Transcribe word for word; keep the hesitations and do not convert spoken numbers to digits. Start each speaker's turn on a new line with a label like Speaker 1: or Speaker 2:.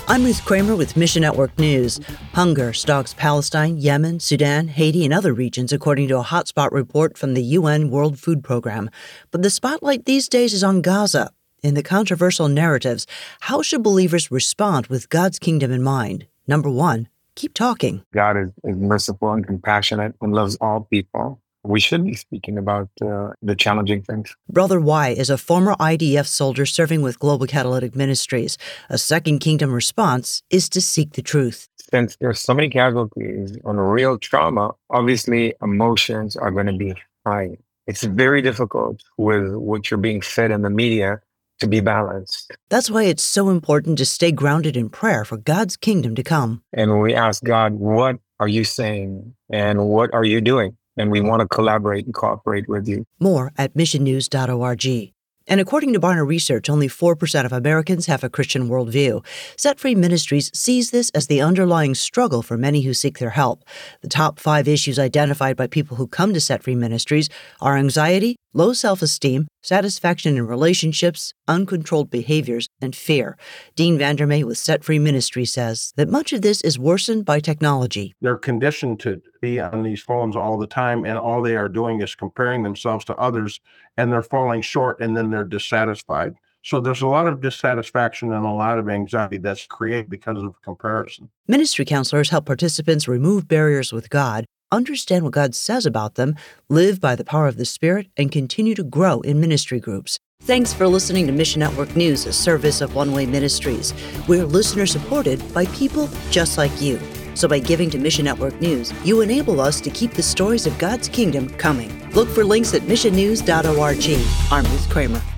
Speaker 1: I'm Ruth Kramer with Mission Network News. Hunger stalks Palestine, Yemen, Sudan, Haiti, and other regions, according to a hotspot report from the U N World Food Program. But the spotlight these days is on Gaza. In the controversial narratives, how should believers respond with God's kingdom in mind? Number one, keep talking.
Speaker 2: God is, is merciful and compassionate and loves all people. We should be speaking about uh, the challenging things.
Speaker 1: Brother Y is a former I D F soldier serving with Global Catalytic Ministries. A Second Kingdom response is to seek the truth.
Speaker 2: Since there's so many casualties on real trauma, obviously emotions are going to be high. It's very difficult with what you're being fed in the media to be balanced.
Speaker 1: That's why it's so important to stay grounded in prayer for God's kingdom to come.
Speaker 2: And we ask God, what are you saying? And what are you doing? And we want to collaborate and cooperate with you.
Speaker 1: More at mission news dot org. And according to Barna Research, only four percent of Americans have a Christian worldview. Set Free Ministries sees this as the underlying struggle for many who seek their help. The top five issues identified by people who come to Set Free Ministries are anxiety, low self-esteem, satisfaction in relationships, uncontrolled behaviors, and fear. Dean Vandermeer with Set Free Ministries says that much of this is worsened by technology.
Speaker 3: They're conditioned to be on these phones all the time, and all they are doing is comparing themselves to others, and they're falling short, and then they're dissatisfied. So there's a lot of dissatisfaction and a lot of anxiety that's created because of comparison.
Speaker 1: Ministry counselors help participants remove barriers with God, understand what God says about them, live by the power of the Spirit, and continue to grow in ministry groups. Thanks for listening to Mission Network News, a service of One Way Ministries. We're listener-supported by people just like you. So by giving to Mission Network News, you enable us to keep the stories of God's kingdom coming. Look for links at mission news dot org. I'm Ruth Kramer.